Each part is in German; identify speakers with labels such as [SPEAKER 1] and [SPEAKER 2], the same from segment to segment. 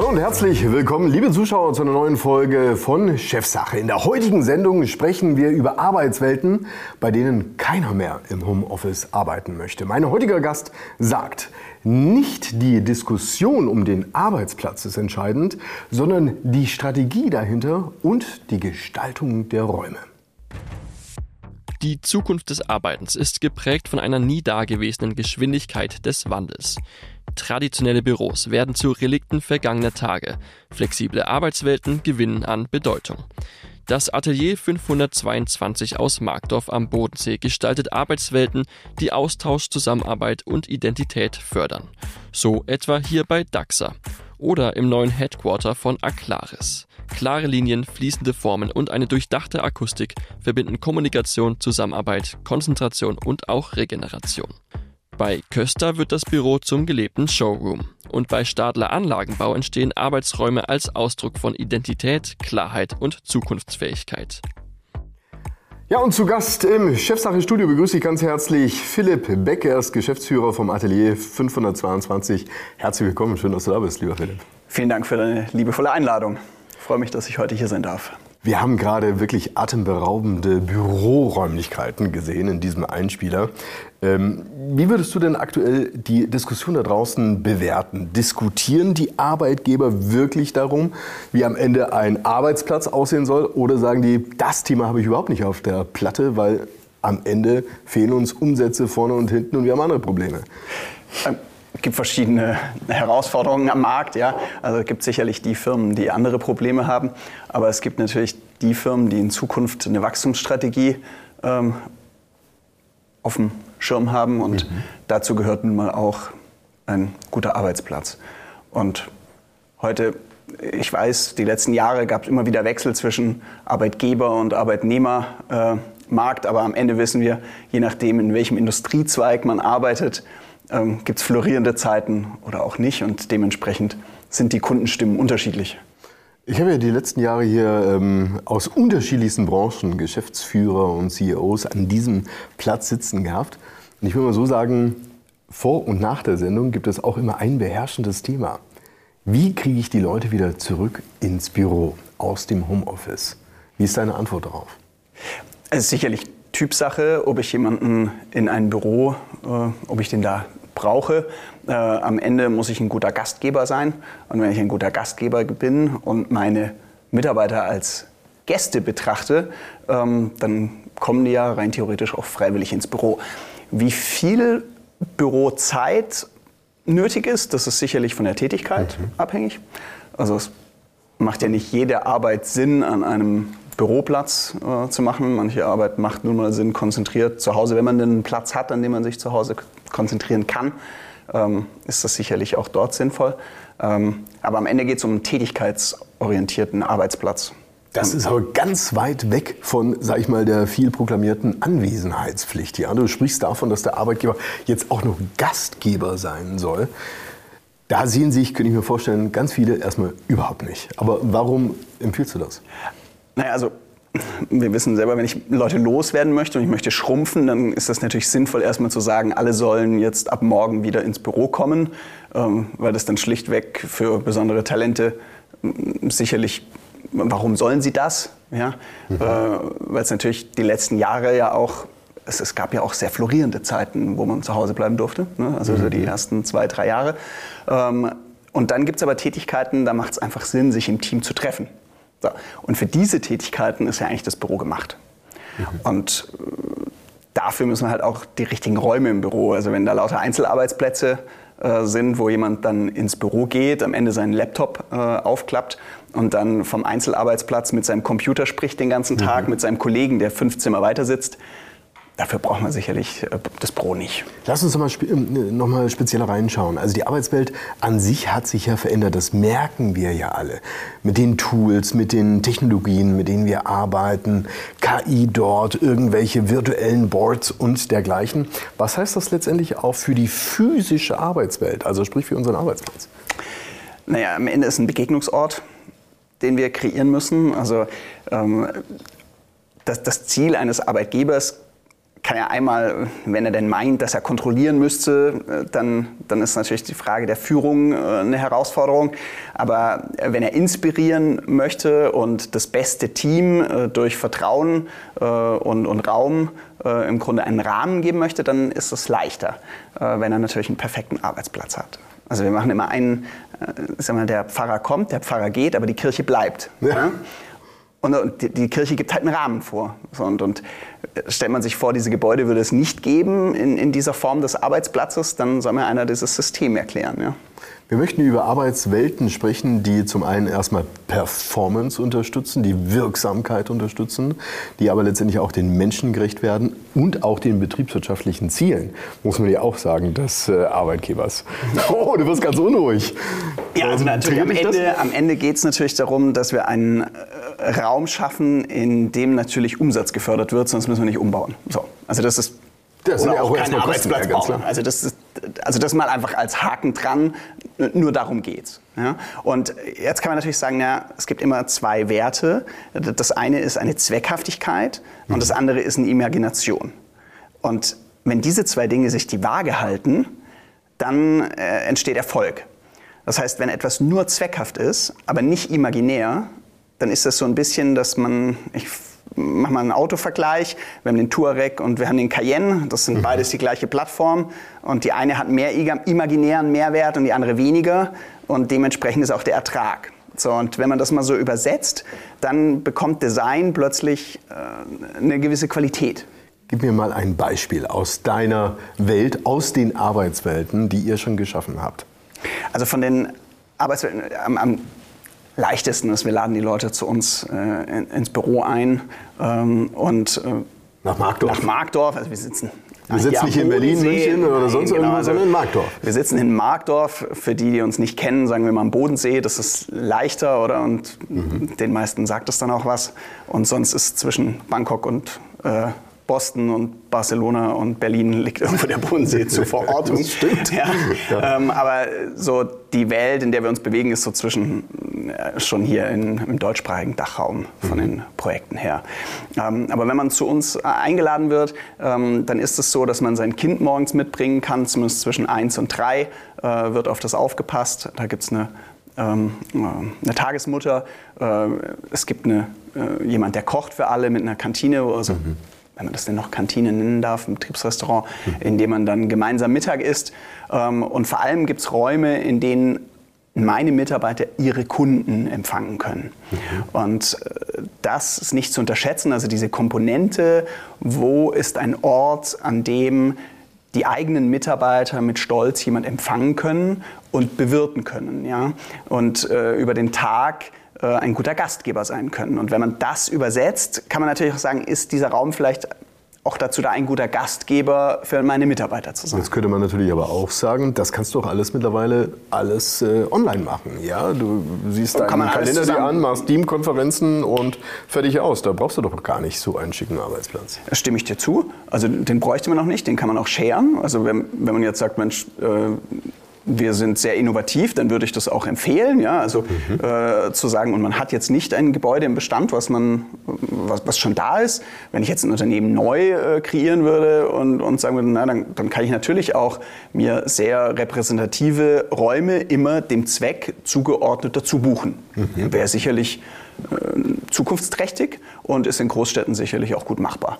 [SPEAKER 1] Hallo und herzlich willkommen, liebe Zuschauer, zu einer neuen Folge von Chefsache. In der heutigen Sendung sprechen wir über Arbeitswelten, bei denen keiner mehr im Homeoffice arbeiten möchte. Mein heutiger Gast sagt, nicht die Diskussion um den Arbeitsplatz ist entscheidend, sondern die Strategie dahinter und die Gestaltung der Räume.
[SPEAKER 2] Die Zukunft des Arbeitens ist geprägt von einer nie dagewesenen Geschwindigkeit des Wandels. Traditionelle Büros werden zu Relikten vergangener Tage. Flexible Arbeitswelten gewinnen an Bedeutung. Das Atelier 522 aus Markdorf am Bodensee gestaltet Arbeitswelten, die Austausch, Zusammenarbeit und Identität fördern. So etwa hier bei DAXA oder im neuen Headquarter von Aclaris. Klare Linien, fließende Formen und eine durchdachte Akustik verbinden Kommunikation, Zusammenarbeit, Konzentration und auch Regeneration. Bei Köster wird das Büro zum gelebten Showroom. Und bei Stadler Anlagenbau entstehen Arbeitsräume als Ausdruck von Identität, Klarheit und Zukunftsfähigkeit.
[SPEAKER 1] Ja, und zu Gast im Chefsache-Studio begrüße ich ganz herzlich Philipp Beck, er ist Geschäftsführer vom Atelier 522. Herzlich willkommen, schön, dass du da bist, lieber Philipp.
[SPEAKER 3] Vielen Dank für deine liebevolle Einladung. Ich freue mich, dass ich heute hier sein darf.
[SPEAKER 1] Wir haben gerade wirklich atemberaubende Büroräumlichkeiten gesehen in diesem Einspieler. Wie würdest du denn aktuell die Diskussion da draußen bewerten? Diskutieren die Arbeitgeber wirklich darum, wie am Ende ein Arbeitsplatz aussehen soll? Oder sagen die, das Thema habe ich überhaupt nicht auf der Platte, weil am Ende fehlen uns Umsätze vorne und hinten und wir haben andere Probleme?
[SPEAKER 3] Es gibt verschiedene Herausforderungen am Markt, ja. Also es gibt sicherlich die Firmen, die andere Probleme haben, aber es gibt natürlich die Firmen, die in Zukunft eine Wachstumsstrategie auf dem Schirm haben und dazu gehört nun mal auch ein guter Arbeitsplatz. Und heute, ich weiß, die letzten Jahre gab es immer wieder Wechsel zwischen Arbeitgeber und Arbeitnehmermarkt, aber am Ende wissen wir, je nachdem, in welchem Industriezweig man arbeitet, gibt es florierende Zeiten oder auch nicht und dementsprechend sind die Kundenstimmen unterschiedlich.
[SPEAKER 1] Ich habe ja die letzten Jahre hier aus unterschiedlichsten Branchen Geschäftsführer und CEOs an diesem Platz sitzen gehabt. Und ich will mal so sagen, vor und nach der Sendung gibt es auch immer ein beherrschendes Thema. Wie kriege ich die Leute wieder zurück ins Büro aus dem Homeoffice? Wie ist deine Antwort darauf?
[SPEAKER 3] Es ist sicherlich Typsache, ob ich jemanden in ein Büro, ob ich den da brauche. Am Ende muss ich ein guter Gastgeber sein. Und wenn ich ein guter Gastgeber bin und meine Mitarbeiter als Gäste betrachte, dann kommen die ja rein theoretisch auch freiwillig ins Büro. Wie viel Bürozeit nötig ist, das ist sicherlich von der Tätigkeit abhängig. Also es macht ja nicht jede Arbeit Sinn, an einem Büroplatz zu machen. Manche Arbeit macht nun mal Sinn, konzentriert zu Hause. Wenn man einen Platz hat, an dem man sich zu Hause konzentrieren kann, ist das sicherlich auch dort sinnvoll. Aber am Ende geht es um einen tätigkeitsorientierten Arbeitsplatz.
[SPEAKER 1] Das ist aber ganz weit weg von, sag ich mal, der viel proklamierten Anwesenheitspflicht. Ja, du sprichst davon, dass der Arbeitgeber jetzt auch noch Gastgeber sein soll. Da sehen sich, könnte ich mir vorstellen, ganz viele erstmal überhaupt nicht. Aber warum empfiehlst du das?
[SPEAKER 3] Naja, also wir wissen selber, wenn ich Leute loswerden möchte und ich möchte schrumpfen, dann ist das natürlich sinnvoll, erstmal zu sagen, alle sollen jetzt ab morgen wieder ins Büro kommen, weil das dann schlichtweg für besondere Talente sicherlich, warum sollen sie das? Ja? Weil es natürlich die letzten Jahre ja auch, es gab ja auch sehr florierende Zeiten, wo man zu Hause bleiben durfte, ne? Also so die ersten 2, 3 Jahre. Und dann gibt es aber Tätigkeiten, da macht es einfach Sinn, sich im Team zu treffen. So. Und für diese Tätigkeiten ist ja eigentlich das Büro gemacht. Und dafür müssen wir halt auch die richtigen Räume im Büro, also wenn da lauter Einzelarbeitsplätze sind, wo jemand dann ins Büro geht, am Ende seinen Laptop aufklappt und dann vom Einzelarbeitsplatz mit seinem Computer spricht den ganzen Tag, mit seinem Kollegen, der 5 Zimmer weiter sitzt. Dafür braucht man sicherlich das Büro nicht.
[SPEAKER 1] Lass uns noch mal spezieller reinschauen. Also die Arbeitswelt an sich hat sich ja verändert. Das merken wir ja alle. Mit den Tools, mit den Technologien, mit denen wir arbeiten, KI dort, irgendwelche virtuellen Boards und dergleichen. Was heißt das letztendlich auch für die physische Arbeitswelt, also sprich für unseren Arbeitsplatz?
[SPEAKER 3] Naja, am Ende ist ein Begegnungsort, den wir kreieren müssen. Also das Ziel eines Arbeitgebers kann ja einmal, wenn er denn meint, dass er kontrollieren müsste, dann ist natürlich die Frage der Führung eine Herausforderung. Aber wenn er inspirieren möchte und das beste Team durch Vertrauen und Raum im Grunde einen Rahmen geben möchte, dann ist es leichter, wenn er natürlich einen perfekten Arbeitsplatz hat. Also wir machen immer der Pfarrer kommt, der Pfarrer geht, aber die Kirche bleibt. Ja. Und die Kirche gibt halt einen Rahmen vor. Und stellt man sich vor, diese Gebäude würde es nicht geben in dieser Form des Arbeitsplatzes, dann soll mir einer dieses System erklären. Ja.
[SPEAKER 1] Wir möchten über Arbeitswelten sprechen, die zum einen erstmal Performance unterstützen, die Wirksamkeit unterstützen, die aber letztendlich auch den Menschen gerecht werden und auch den betriebswirtschaftlichen Zielen, muss man ja auch sagen, des Arbeitgebers. Oh, du wirst ganz unruhig.
[SPEAKER 3] Ja, also natürlich am Ende geht es natürlich darum, dass wir einen Raum schaffen, in dem natürlich Umsatz gefördert wird, sonst müssen wir nicht umbauen. So, also das ist
[SPEAKER 1] oder auch
[SPEAKER 3] kein Arbeitsplatz bauen. Also das mal einfach als Haken dran, nur darum geht's. Ja? Und jetzt kann man natürlich sagen, es gibt immer zwei Werte. Das eine ist eine Zweckhaftigkeit und das andere ist eine Imagination. Und wenn diese zwei Dinge sich die Waage halten, dann entsteht Erfolg. Das heißt, wenn etwas nur zweckhaft ist, aber nicht imaginär, dann ist das so ein bisschen, dass ich mache mal einen Autovergleich. Wir haben den Touareg und wir haben den Cayenne. Das sind beides die gleiche Plattform. Und die eine hat mehr imaginären Mehrwert und die andere weniger. Und dementsprechend ist auch der Ertrag. So, und wenn man das mal so übersetzt, dann bekommt Design plötzlich eine gewisse Qualität.
[SPEAKER 1] Gib mir mal ein Beispiel aus deiner Welt, aus den Arbeitswelten, die ihr schon geschaffen habt.
[SPEAKER 3] Also von den Arbeitswelten am leichtesten ist, wir laden die Leute zu uns ins Büro ein und
[SPEAKER 1] nach
[SPEAKER 3] Markdorf. Also wir sitzen
[SPEAKER 1] nicht in Berlin, München oder sonst irgendwo, sondern in Markdorf.
[SPEAKER 3] Wir sitzen in Markdorf. Für die uns nicht kennen, sagen wir mal am Bodensee. Das ist leichter, oder? Und den meisten sagt es dann auch was. Und sonst ist zwischen Bangkok und Boston und Barcelona und Berlin liegt irgendwo der Bodensee zur Verortung.
[SPEAKER 1] Das stimmt.
[SPEAKER 3] Ja. Aber so die Welt, in der wir uns bewegen, ist so schon hier im deutschsprachigen Dachraum von den Projekten her. Aber wenn man zu uns eingeladen wird, dann ist es so, dass man sein Kind morgens mitbringen kann, zumindest zwischen 1 und 3 wird auf das aufgepasst. Da gibt es eine Tagesmutter, es gibt jemand, der kocht für alle mit einer Kantine, also wenn man das denn noch Kantine nennen darf, ein Betriebsrestaurant, in dem man dann gemeinsam Mittag isst. Und vor allem gibt es Räume, in denen meine Mitarbeiter ihre Kunden empfangen können. Und das ist nicht zu unterschätzen, also diese Komponente, wo ist ein Ort, an dem die eigenen Mitarbeiter mit Stolz jemand empfangen können und bewirten können. Ja? Und über den Tag ein guter Gastgeber sein können. Und wenn man das übersetzt, kann man natürlich auch sagen, ist dieser Raum vielleicht auch dazu da, ein guter Gastgeber für meine Mitarbeiter zu sein.
[SPEAKER 1] Jetzt könnte man natürlich aber auch sagen, das kannst du doch alles mittlerweile online machen. Ja? Du siehst deinen Kalender dir an, machst Teamkonferenzen und fertig aus. Da brauchst du doch gar nicht so einen schicken Arbeitsplatz.
[SPEAKER 3] Da stimme ich dir zu. Also den bräuchte man noch nicht, den kann man auch sharen. Also wenn man jetzt sagt, Mensch, wir sind sehr innovativ, dann würde ich das auch empfehlen, ja, also zu sagen, und man hat jetzt nicht ein Gebäude im Bestand, was schon da ist. Wenn ich jetzt ein Unternehmen neu kreieren würde und sagen würde, dann kann ich natürlich auch mir sehr repräsentative Räume immer dem Zweck zugeordnet dazu buchen. Wäre sicherlich zukunftsträchtig und ist in Großstädten sicherlich auch gut machbar.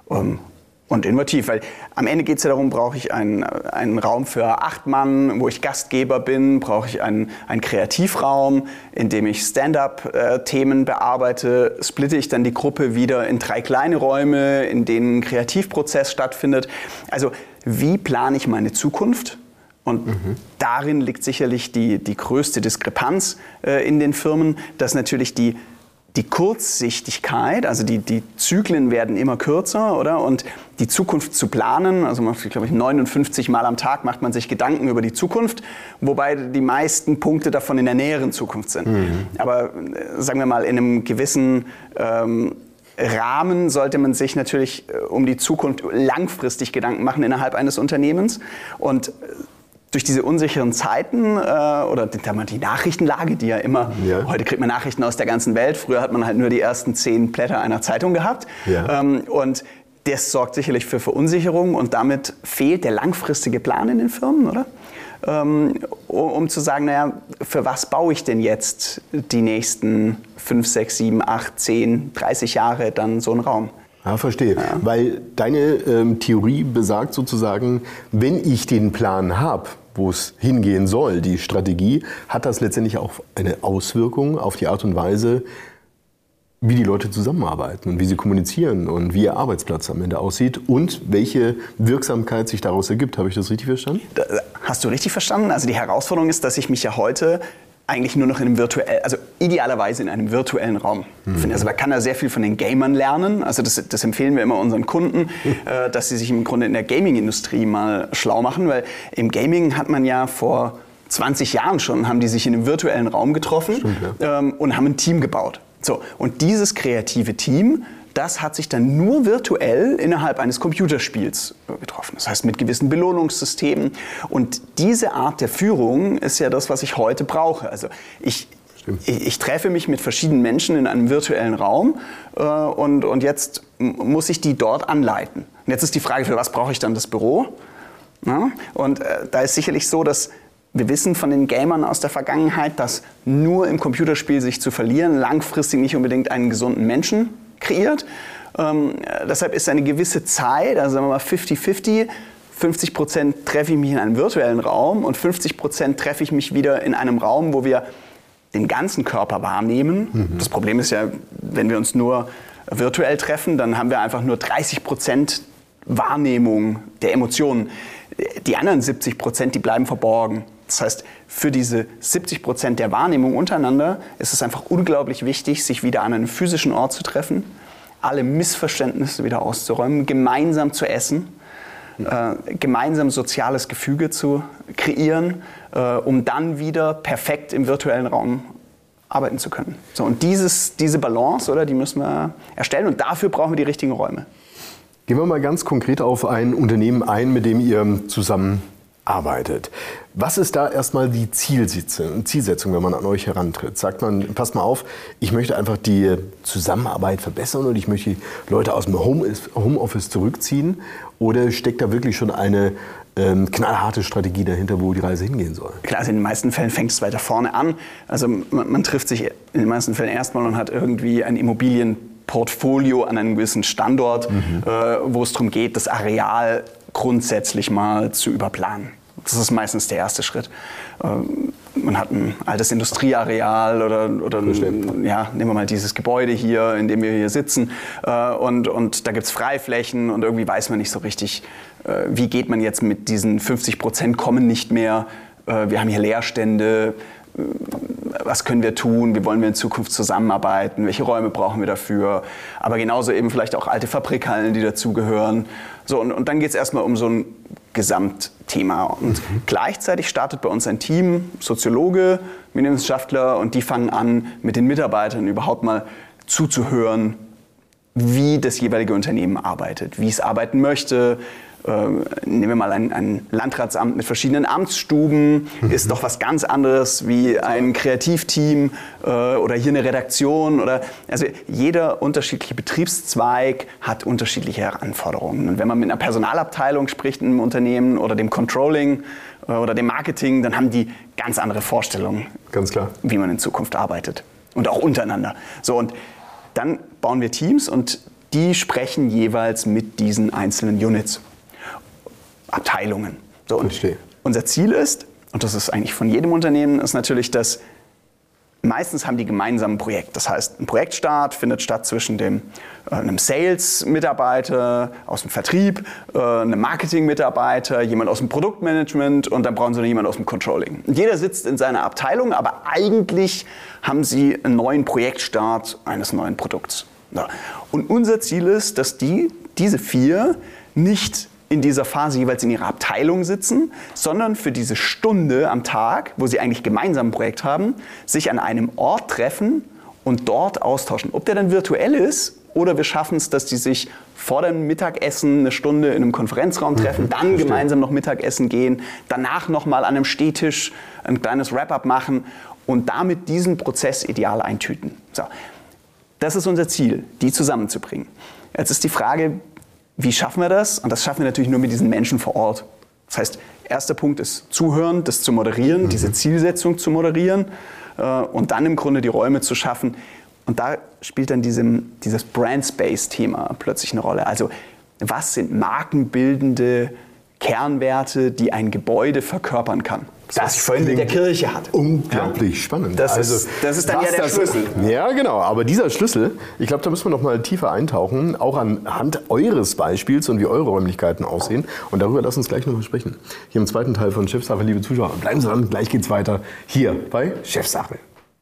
[SPEAKER 3] Und innovativ, weil am Ende geht es ja darum, brauche ich einen Raum für 8 Mann, wo ich Gastgeber bin, brauche ich einen Kreativraum, in dem ich Stand-up-Themen bearbeite, splitte ich dann die Gruppe wieder in 3 kleine Räume, in denen ein Kreativprozess stattfindet. Also wie plane ich meine Zukunft? Und darin liegt sicherlich die größte Diskrepanz in den Firmen, dass natürlich die Kurzsichtigkeit, also die Zyklen werden immer kürzer, oder? Und die Zukunft zu planen, also glaube ich 59 Mal am Tag macht man sich Gedanken über die Zukunft, wobei die meisten Punkte davon in der näheren Zukunft sind. Aber sagen wir mal, in einem gewissen Rahmen sollte man sich natürlich um die Zukunft langfristig Gedanken machen innerhalb eines Unternehmens. Und durch diese unsicheren Zeiten oder die Nachrichtenlage, die ja immer, heute kriegt man Nachrichten aus der ganzen Welt, früher hat man halt nur die ersten 10 Blätter einer Zeitung gehabt. Und Das sorgt sicherlich für Verunsicherung und damit fehlt der langfristige Plan in den Firmen, oder? Um zu sagen, naja, für was baue ich denn jetzt die nächsten 5, 6, 7, 8, 10, 30 Jahre dann so einen Raum?
[SPEAKER 1] Ja, verstehe. Ja. Weil deine Theorie besagt sozusagen, wenn ich den Plan habe, wo es hingehen soll, die Strategie, hat das letztendlich auch eine Auswirkung auf die Art und Weise, wie die Leute zusammenarbeiten und wie sie kommunizieren und wie ihr Arbeitsplatz am Ende aussieht und welche Wirksamkeit sich daraus ergibt. Habe ich das richtig verstanden?
[SPEAKER 3] Hast du richtig verstanden? Also die Herausforderung ist, dass ich mich ja heute eigentlich nur noch in einem idealerweise in einem virtuellen Raum finde. Also man kann da sehr viel von den Gamern lernen. Also das empfehlen wir immer unseren Kunden, dass sie sich im Grunde in der Gaming-Industrie mal schlau machen, weil im Gaming hat man ja vor 20 Jahren schon, haben die sich in einem virtuellen Raum getroffen.
[SPEAKER 1] Stimmt, ja.
[SPEAKER 3] Und haben ein Team gebaut. So, und dieses kreative Team, das hat sich dann nur virtuell innerhalb eines Computerspiels getroffen. Das heißt mit gewissen Belohnungssystemen. Und diese Art der Führung ist ja das, was ich heute brauche. Also ich treffe mich mit verschiedenen Menschen in einem virtuellen Raum und jetzt muss ich die dort anleiten. Und jetzt ist die Frage, für was brauche ich dann das Büro? Ja? Und da ist sicherlich so, dass wir wissen von den Gamern aus der Vergangenheit, dass nur im Computerspiel sich zu verlieren langfristig nicht unbedingt einen gesunden Menschen kreiert. Deshalb ist eine gewisse Zeit, also sagen wir mal 50-50, 50% treffe ich mich in einem virtuellen Raum und 50% treffe ich mich wieder in einem Raum, wo wir den ganzen Körper wahrnehmen. Das Problem ist ja, wenn wir uns nur virtuell treffen, dann haben wir einfach nur 30% Wahrnehmung der Emotionen. Die anderen 70%, die bleiben verborgen. Das heißt, für diese 70% der Wahrnehmung untereinander ist es einfach unglaublich wichtig, sich wieder an einem physischen Ort zu treffen, alle Missverständnisse wieder auszuräumen, gemeinsam zu essen, gemeinsam soziales Gefüge zu kreieren, um dann wieder perfekt im virtuellen Raum arbeiten zu können. So, und diese Balance, oder, die müssen wir erstellen und dafür brauchen wir die richtigen Räume.
[SPEAKER 1] Gehen wir mal ganz konkret auf ein Unternehmen ein, mit dem ihr zusammenarbeitet. Was ist da erstmal die Zielsetzung, wenn man an euch herantritt? Sagt man, passt mal auf, ich möchte einfach die Zusammenarbeit verbessern oder ich möchte die Leute aus dem Homeoffice zurückziehen? Oder steckt da wirklich schon eine knallharte Strategie dahinter, wo die Reise hingehen soll?
[SPEAKER 3] Klar, also in den meisten Fällen fängt es weiter vorne an. Also man trifft sich in den meisten Fällen erstmal und hat irgendwie ein Immobilienportfolio an einem gewissen Standort, wo es darum geht, das Areal grundsätzlich mal zu überplanen. Das ist meistens der erste Schritt. Man hat ein altes Industrieareal oder ja, nehmen wir mal dieses Gebäude hier, in dem wir hier sitzen. Und da gibt es Freiflächen und irgendwie weiß man nicht so richtig, wie geht man jetzt mit diesen 50% kommen nicht mehr. Wir haben hier Leerstände. Was können wir tun, wie wollen wir in Zukunft zusammenarbeiten, welche Räume brauchen wir dafür, aber genauso eben vielleicht auch alte Fabrikhallen, die dazugehören. So, und dann geht es erstmal um so ein Gesamtthema. Und gleichzeitig startet bei uns ein Team, Soziologe, Medienwissenschaftler, und die fangen an, mit den Mitarbeitern überhaupt mal zuzuhören, wie das jeweilige Unternehmen arbeitet, wie es arbeiten möchte. Nehmen wir mal ein Landratsamt mit verschiedenen Amtsstuben, ist doch was ganz anderes wie ein Kreativteam oder hier eine Redaktion. Also jeder unterschiedliche Betriebszweig hat unterschiedliche Anforderungen. Und wenn man mit einer Personalabteilung spricht in einem Unternehmen oder dem Controlling oder dem Marketing, dann haben die ganz andere Vorstellungen,
[SPEAKER 1] ganz klar,
[SPEAKER 3] wie man in Zukunft arbeitet und auch untereinander. So, und dann bauen wir Teams und die sprechen jeweils mit diesen einzelnen Units. Abteilungen. So, und unser Ziel ist, und das ist eigentlich von jedem Unternehmen, ist natürlich, dass meistens haben die gemeinsam ein Projekt. Das heißt, ein Projektstart findet statt zwischen einem Sales-Mitarbeiter aus dem Vertrieb, einem Marketing-Mitarbeiter, jemand aus dem Produktmanagement und dann brauchen sie noch jemand aus dem Controlling. Und jeder sitzt in seiner Abteilung, aber eigentlich haben sie einen neuen Projektstart eines neuen Produkts. Ja. Und unser Ziel ist, dass diese 4 nicht in dieser Phase jeweils in ihrer Abteilung sitzen, sondern für diese Stunde am Tag, wo sie eigentlich gemeinsam ein Projekt haben, sich an einem Ort treffen und dort austauschen. Ob der dann virtuell ist oder wir schaffen es, dass die sich vor dem Mittagessen eine Stunde in einem Konferenzraum treffen, dann gemeinsam noch Mittagessen gehen, danach nochmal an einem Stehtisch ein kleines Wrap-up machen und damit diesen Prozess ideal eintüten. So. Das ist unser Ziel, die zusammenzubringen. Jetzt ist die Frage, wie schaffen wir das? Und das schaffen wir natürlich nur mit diesen Menschen vor Ort. Das heißt, erster Punkt ist Zuhören, das zu moderieren, diese Zielsetzung zu moderieren und dann im Grunde die Räume zu schaffen. Und da spielt dann dieses Brand-Space-Thema plötzlich eine Rolle. Also was sind markenbildende Kernwerte, die ein Gebäude verkörpern kann? Das ich vorhin mit der Kirche hatte.
[SPEAKER 1] Unglaublich spannend.
[SPEAKER 3] Das ist dann ja der Schlüssel.
[SPEAKER 1] Ja, genau. Aber dieser Schlüssel, ich glaube, da müssen wir noch mal tiefer eintauchen, auch anhand eures Beispiels und wie eure Räumlichkeiten aussehen. Und darüber lass uns gleich noch mal sprechen. Hier im zweiten Teil von Chefsache, liebe Zuschauer. Bleiben Sie dran, gleich geht's weiter hier bei Chefsache.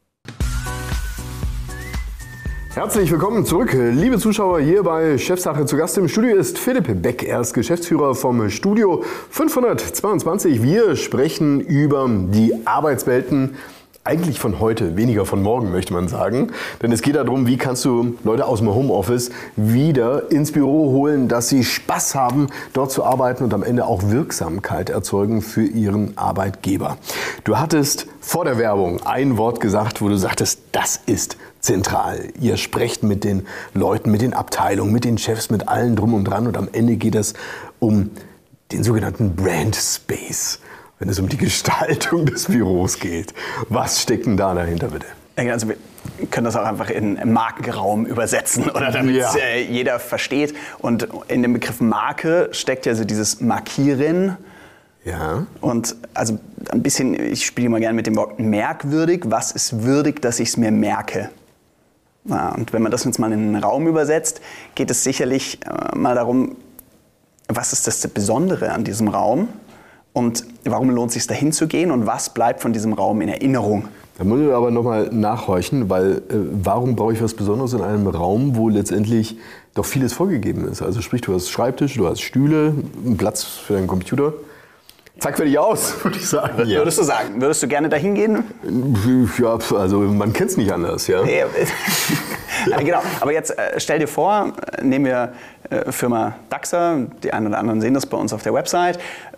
[SPEAKER 1] Herzlich willkommen zurück, liebe Zuschauer, hier bei Chefsache. Zu Gast im Studio ist Philipp Beck. Er ist Geschäftsführer vom Studio 522. Wir sprechen über die Arbeitswelten, eigentlich von heute, weniger von morgen, möchte man sagen. Denn es geht darum, wie kannst du Leute aus dem Homeoffice wieder ins Büro holen, dass sie Spaß haben, dort zu arbeiten und am Ende auch Wirksamkeit erzeugen für ihren Arbeitgeber. Du hattest vor der Werbung ein Wort gesagt, wo du sagtest, das ist zentral. Ihr sprecht mit den Leuten, mit den Abteilungen, mit den Chefs, mit allen drum und dran und am Ende geht es um den sogenannten Brand Space, wenn es um die Gestaltung des Büros geht. Was steckt denn da dahinter, bitte?
[SPEAKER 3] Also wir können das auch einfach in Markenraum übersetzen, oder damit jeder versteht. Und in dem Begriff Marke steckt ja so dieses Markieren.
[SPEAKER 1] Ja.
[SPEAKER 3] Und also ein bisschen, ich spiele mal gerne mit dem Wort merkwürdig. Was ist würdig, dass ich es mir merke? Ja, und wenn man das jetzt mal in den Raum übersetzt, geht es sicherlich mal darum, was ist das Besondere an diesem Raum? Und warum lohnt es sich, dahin zu gehen und was bleibt von diesem Raum in Erinnerung?
[SPEAKER 1] Da muss ich aber nochmal nachhorchen, weil warum brauche ich was Besonderes in einem Raum, wo letztendlich doch vieles vorgegeben ist? Also sprich, du hast Schreibtisch, du hast Stühle, einen Platz für deinen Computer. Zack, fertig aus, würde ich sagen. Ja.
[SPEAKER 3] Würdest du sagen? Würdest du gerne dahin gehen?
[SPEAKER 1] Ja, also man kennt es nicht anders, ja.
[SPEAKER 3] Ja, genau. Aber jetzt stell dir vor, nehmen wir Firma Daxa, die einen oder anderen sehen das bei uns auf der Website.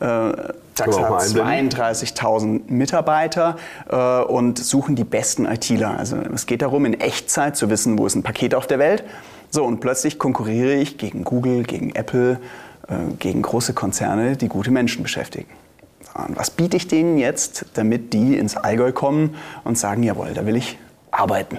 [SPEAKER 3] Daxa hat 32.000 Mitarbeiter und suchen die besten ITler. Also es geht darum, in Echtzeit zu wissen, wo ist ein Paket auf der Welt. So, und plötzlich konkurriere ich gegen Google, gegen Apple, gegen große Konzerne, die gute Menschen beschäftigen. Und was biete ich denen jetzt, damit die ins Allgäu kommen und sagen, jawohl, da will ich arbeiten.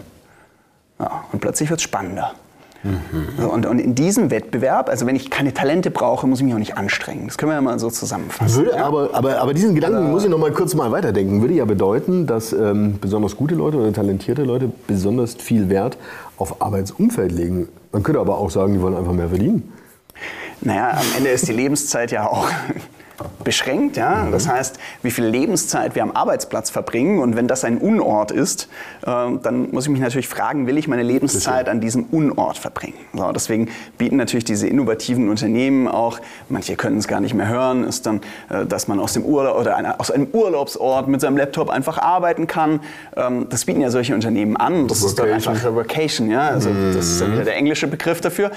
[SPEAKER 3] Ja, und plötzlich wird es spannender. So, und in diesem Wettbewerb, also wenn ich keine Talente brauche, muss ich mich auch nicht anstrengen. Das können wir ja mal so zusammenfassen.
[SPEAKER 1] Aber diesen Gedanken muss ich noch mal kurz mal weiterdenken. Würde ja bedeuten, dass besonders gute Leute oder talentierte Leute besonders viel Wert auf Arbeitsumfeld legen. Man könnte aber auch sagen, die wollen einfach mehr verdienen.
[SPEAKER 3] Naja, am Ende ist die Lebenszeit ja auch beschränkt. Ja? Das heißt, wie viel Lebenszeit wir am Arbeitsplatz verbringen. Und wenn das ein Unort ist, dann muss ich mich natürlich fragen, will ich meine Lebenszeit an diesem Unort verbringen? So, deswegen bieten natürlich diese innovativen Unternehmen auch, manche können es gar nicht mehr hören, ist dann, dass man aus dem Urlaub oder aus einem Urlaubsort mit seinem Laptop einfach arbeiten kann. Das bieten ja solche Unternehmen an. Das ist dann einfach Vacation. Ja? Also, das ist dann wieder der englische Begriff dafür.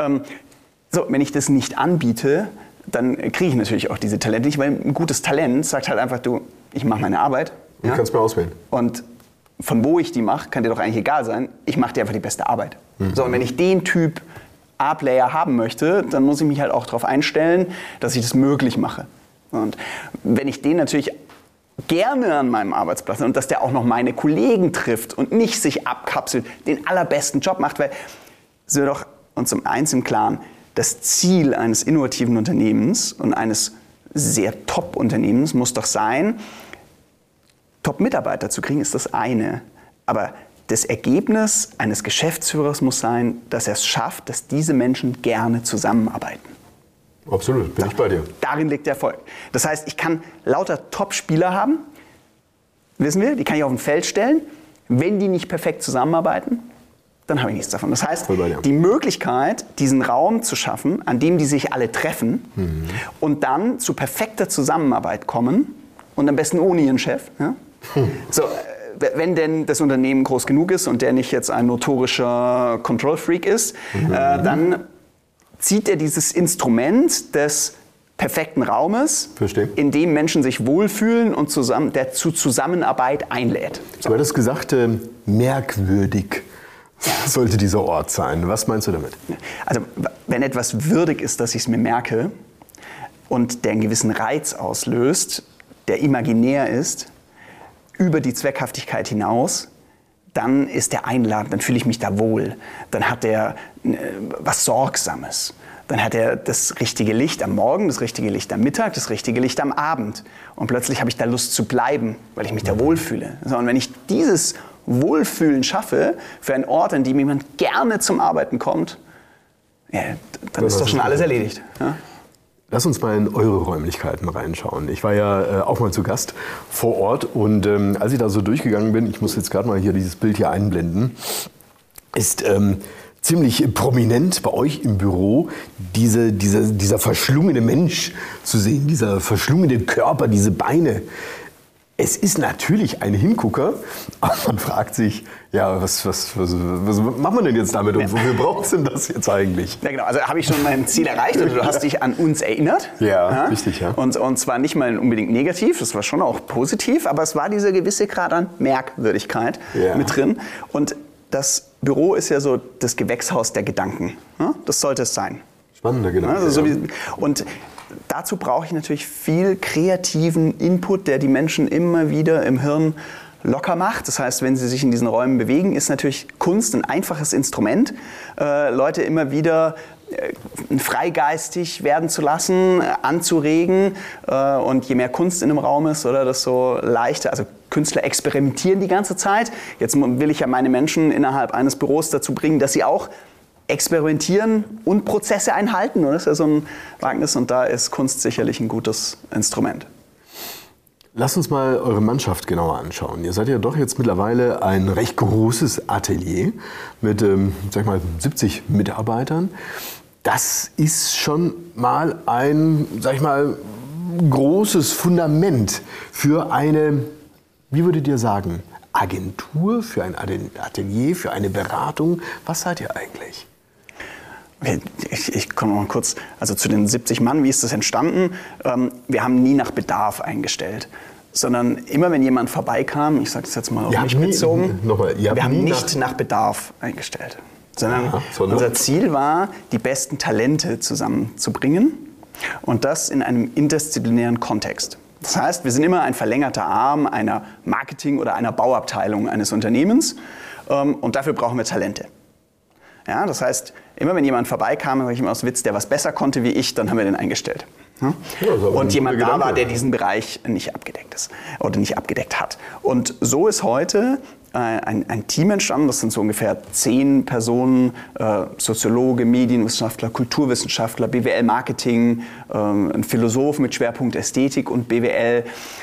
[SPEAKER 3] So, wenn ich das nicht anbiete, dann kriege ich natürlich auch diese Talente nicht, weil ein gutes Talent sagt halt einfach, du, ich mache meine Arbeit.
[SPEAKER 1] Du kannst mir auswählen.
[SPEAKER 3] Und von wo ich die mache, kann dir doch eigentlich egal sein. Ich mache dir einfach die beste Arbeit. So, und wenn ich den Typ A-Player haben möchte, dann muss ich mich halt auch darauf einstellen, dass ich das möglich mache. Und wenn ich den natürlich gerne an meinem Arbeitsplatz und dass der auch noch meine Kollegen trifft und nicht sich abkapselt, den allerbesten Job macht, weil sind wir doch uns um eins im Klaren, das Ziel eines innovativen Unternehmens und eines sehr Top-Unternehmens muss doch sein, Top-Mitarbeiter zu kriegen, ist das eine. Aber das Ergebnis eines Geschäftsführers muss sein, dass er es schafft, dass diese Menschen gerne zusammenarbeiten.
[SPEAKER 1] Absolut, bin ich bei dir.
[SPEAKER 3] Darin liegt der Erfolg. Das heißt, ich kann lauter Top-Spieler haben, wissen wir, die kann ich auf ein Feld stellen. Wenn die nicht perfekt zusammenarbeiten, dann habe ich nichts davon. Das heißt, die Möglichkeit, diesen Raum zu schaffen, an dem die sich alle treffen und dann zu perfekter Zusammenarbeit kommen und am besten ohne ihren Chef. Ja? So, wenn denn das Unternehmen groß genug ist und der nicht jetzt ein notorischer Control-Freak ist, dann zieht er dieses Instrument des perfekten Raumes, in dem Menschen sich wohlfühlen und der zu Zusammenarbeit einlädt.
[SPEAKER 1] So. Du hattest gesagt, merkwürdig. sollte dieser Ort sein? Was meinst du damit?
[SPEAKER 3] Also wenn etwas würdig ist, dass ich es mir merke und der einen gewissen Reiz auslöst, der imaginär ist, über die Zweckhaftigkeit hinaus, dann ist der einladend, dann fühle ich mich da wohl. Dann hat er was Sorgsames. Dann hat er das richtige Licht am Morgen, das richtige Licht am Mittag, das richtige Licht am Abend. Und plötzlich habe ich da Lust zu bleiben, weil ich mich da wohlfühle. So, und wenn ich dieses Wohlfühlen schaffe für einen Ort, an dem jemand gerne zum Arbeiten kommt, ja, dann ist doch schon alles erledigt. Ja?
[SPEAKER 1] Lass uns mal in eure Räumlichkeiten reinschauen. Ich war ja auch mal zu Gast vor Ort und als ich da so durchgegangen bin, ich muss jetzt gerade mal hier dieses Bild hier einblenden, ist ziemlich prominent bei euch im Büro dieser verschlungene Mensch zu sehen, dieser verschlungene Körper, diese Beine. Es ist natürlich ein Hingucker, aber man fragt sich, ja, was macht man denn jetzt damit und wofür braucht es denn das jetzt eigentlich?
[SPEAKER 3] Ja, genau. Also habe ich schon mein Ziel erreicht und du hast dich an uns erinnert.
[SPEAKER 1] Ja, richtig, ja.
[SPEAKER 3] Und zwar nicht mal unbedingt negativ, das war schon auch positiv, aber es war dieser gewisse Grad an Merkwürdigkeit mit drin. Und das Büro ist ja so das Gewächshaus der Gedanken. Das sollte es sein.
[SPEAKER 1] Spannender Gedanke.
[SPEAKER 3] Also und dazu brauche ich natürlich viel kreativen Input, der die Menschen immer wieder im Hirn locker macht. Das heißt, wenn sie sich in diesen Räumen bewegen, ist natürlich Kunst ein einfaches Instrument, Leute immer wieder freigeistig werden zu lassen, anzuregen. Und je mehr Kunst in einem Raum ist, oder desto leichter, also Künstler experimentieren die ganze Zeit. Jetzt will ich ja meine Menschen innerhalb eines Büros dazu bringen, dass sie auch experimentieren und Prozesse einhalten. Das ist ja so ein Wagnis und da ist Kunst sicherlich ein gutes Instrument.
[SPEAKER 1] Lass uns mal eure Mannschaft genauer anschauen. Ihr seid ja doch jetzt mittlerweile ein recht großes Atelier mit, 70 Mitarbeitern. Das ist schon mal ein, großes Fundament für eine, wie würdet ihr sagen, Agentur, für ein Atelier, für eine Beratung. Was seid ihr eigentlich?
[SPEAKER 3] Ich komme mal kurz, also zu den 70 Mann, wie ist das entstanden? Wir haben nie nach Bedarf eingestellt, sondern immer wenn jemand vorbeikam, ich sage das jetzt mal auf mich bezogen, wir haben nicht nach Bedarf eingestellt, sondern unser Ziel war, die besten Talente zusammenzubringen und das in einem interdisziplinären Kontext. Das heißt, wir sind immer ein verlängerter Arm einer Marketing- oder einer Bauabteilung eines Unternehmens und dafür brauchen wir Talente. Ja, das heißt, immer wenn jemand vorbeikam, sage ich immer aus Witz, der was besser konnte wie ich, dann haben wir den eingestellt. Ja? Und jemand da war, der diesen Bereich nicht abgedeckt ist oder nicht abgedeckt hat. Und so ist heute ein Team entstanden, das sind so ungefähr 10 Personen, Soziologe, Medienwissenschaftler, Kulturwissenschaftler, BWL-Marketing, ein Philosoph mit Schwerpunkt Ästhetik und BWL,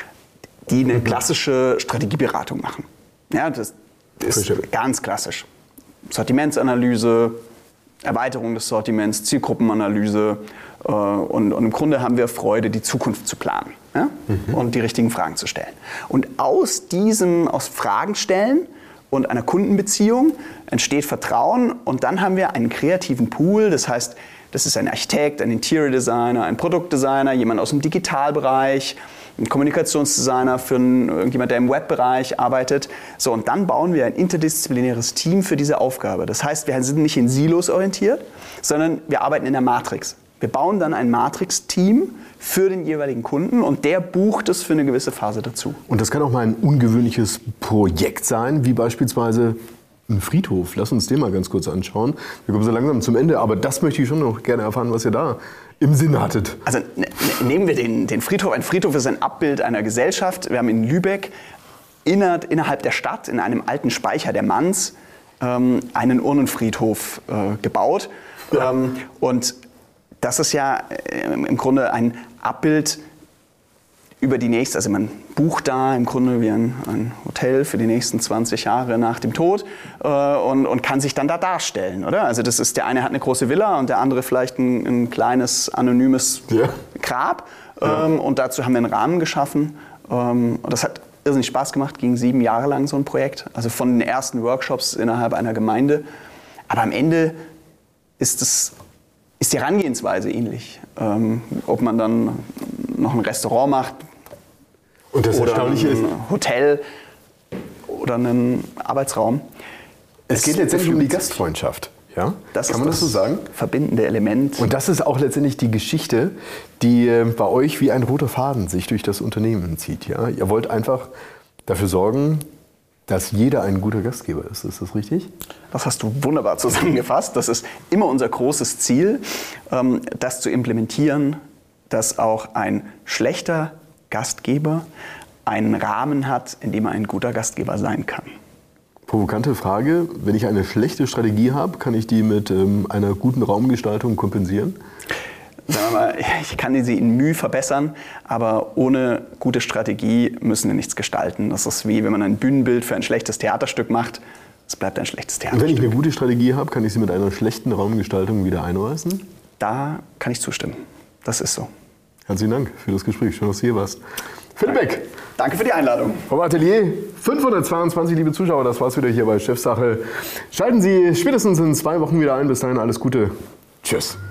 [SPEAKER 3] die eine klassische Strategieberatung machen. Ja, das ist ganz klassisch. Sortimentsanalyse, Erweiterung des Sortiments, Zielgruppenanalyse und im Grunde haben wir Freude, die Zukunft zu planen, ja? Und die richtigen Fragen zu stellen. Und aus Fragen stellen und einer Kundenbeziehung entsteht Vertrauen und dann haben wir einen kreativen Pool, das heißt, das ist ein Architekt, ein Interior Designer, ein Produktdesigner, jemand aus dem Digitalbereich, ein Kommunikationsdesigner für irgendjemand, der im Webbereich arbeitet. So, und dann bauen wir ein interdisziplinäres Team für diese Aufgabe. Das heißt, wir sind nicht in Silos orientiert, sondern wir arbeiten in der Matrix. Wir bauen dann ein Matrix-Team für den jeweiligen Kunden und der bucht es für eine gewisse Phase dazu.
[SPEAKER 1] Und das kann auch mal ein ungewöhnliches Projekt sein, wie beispielsweise ein Friedhof. Lass uns den mal ganz kurz anschauen. Wir kommen so langsam zum Ende, aber das möchte ich schon noch gerne erfahren, was ihr da im Sinn hattet.
[SPEAKER 3] Also nehmen wir den Friedhof. Ein Friedhof ist ein Abbild einer Gesellschaft. Wir haben in Lübeck innerhalb der Stadt, in einem alten Speicher der Manns, einen Urnenfriedhof gebaut. Ja. Und das ist ja im Grunde ein Abbild über die nächste, also man bucht da im Grunde wie ein Hotel für die nächsten 20 Jahre nach dem Tod und kann sich dann da darstellen, oder? Also das ist, der eine hat eine große Villa und der andere vielleicht ein kleines, anonymes Grab. Und dazu haben wir einen Rahmen geschaffen. Und das hat irrsinnig Spaß gemacht, ging 7 Jahre lang so ein Projekt. Also von den ersten Workshops innerhalb einer Gemeinde. Aber am Ende ist die Herangehensweise ähnlich. Ob man dann noch ein Restaurant macht,
[SPEAKER 1] und das
[SPEAKER 3] oder
[SPEAKER 1] Erstaunliche
[SPEAKER 3] ein Hotel oder einen Arbeitsraum.
[SPEAKER 1] Es geht letztendlich um die Gastfreundschaft. Ja? Kann man das so sagen?
[SPEAKER 3] Verbindende Element.
[SPEAKER 1] Und das ist auch letztendlich die Geschichte, die bei euch wie ein roter Faden sich durch das Unternehmen zieht. Ja? Ihr wollt einfach dafür sorgen, dass jeder ein guter Gastgeber ist. Ist das richtig?
[SPEAKER 3] Das hast du wunderbar zusammengefasst. Das ist immer unser großes Ziel, das zu implementieren, dass auch ein schlechter Gastgeber einen Rahmen hat, in dem er ein guter Gastgeber sein kann.
[SPEAKER 1] Provokante Frage. Wenn ich eine schlechte Strategie habe, kann ich die mit einer guten Raumgestaltung kompensieren?
[SPEAKER 3] Sagen wir mal, ich kann sie in Mühe verbessern, aber ohne gute Strategie müssen wir nichts gestalten. Das ist wie wenn man ein Bühnenbild für ein schlechtes Theaterstück macht. Es bleibt ein schlechtes Theaterstück.
[SPEAKER 1] Und wenn ich eine gute Strategie habe, kann ich sie mit einer schlechten Raumgestaltung wieder einreißen?
[SPEAKER 3] Da kann ich zustimmen. Das ist so.
[SPEAKER 1] Herzlichen Dank für das Gespräch. Schön, dass du hier warst. Philipp Beck.
[SPEAKER 3] Danke für die Einladung.
[SPEAKER 1] Vom Atelier 522, liebe Zuschauer, das war's wieder hier bei Chefsache. Schalten Sie spätestens in 2 Wochen wieder ein. Bis dahin alles Gute. Tschüss.